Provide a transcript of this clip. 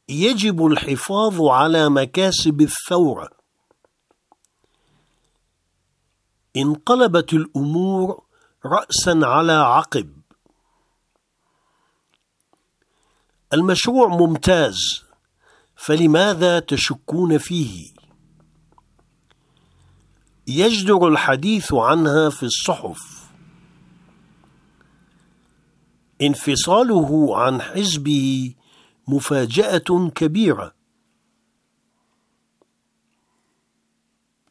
يجب الحفاظ على مكاسب الثورة. انقلبت الأمور رأسا على عقب. المشروع ممتاز، فلماذا تشكون فيه؟ يجدر الحديث عنها في الصحف. انفصاله عن حزبه مفاجأة كبيرة.